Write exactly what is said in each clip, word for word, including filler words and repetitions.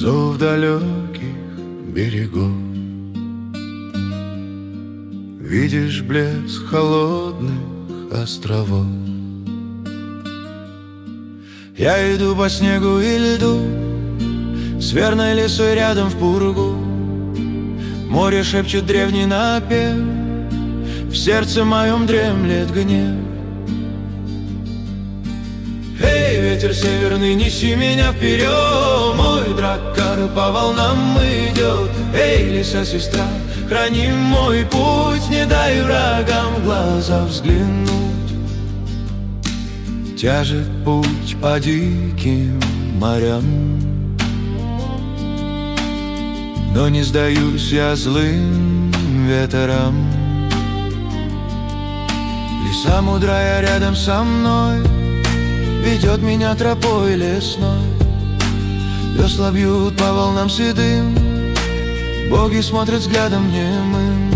зов далеких берегов. Видишь блеск холодных островов. Я иду по снегу и льду, с верной лесой рядом в пургу. Море шепчет древний напев, в сердце моем дремлет гнев. Эй, ветер северный, неси меня вперед, мой драккар по волнам идет. Эй, лиса сестра, храни мой путь, не дай врагам в глаза взглянуть. Тяжет путь по диким морям, но не сдаюсь я злым ветрам. Лиса мудрая рядом со мной ведет меня тропой лесной. Весла бьют по волнам седым, боги смотрят взглядом немым.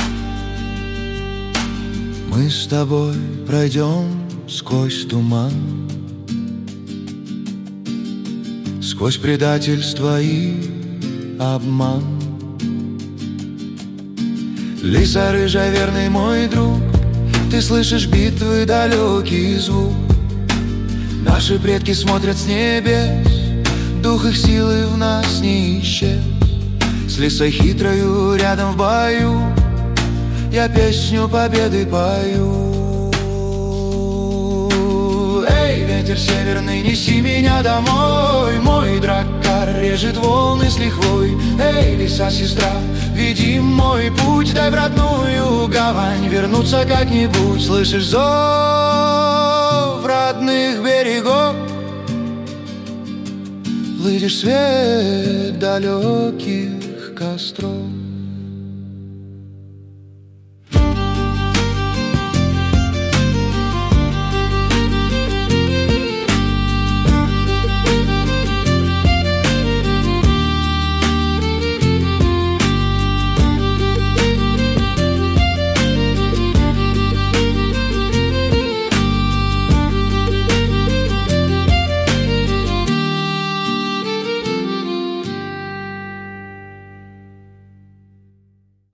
Мы с тобой пройдем сквозь туман, сквозь предательство и обман. Лиса рыжая, верный мой друг, ты слышишь битвы, далекий звук. Наши предки смотрят с небес, дух их силы в нас не исчез. С лисой хитрою рядом в бою я песню победы пою. Эй, ветер северный, неси меня домой, мой драккар режет волны с лихвой. Эй, лиса сестра, веди мой путь, дай в родную гавань вернуться как-нибудь. Слышишь зов родных берегов, видишь свет далеких костров.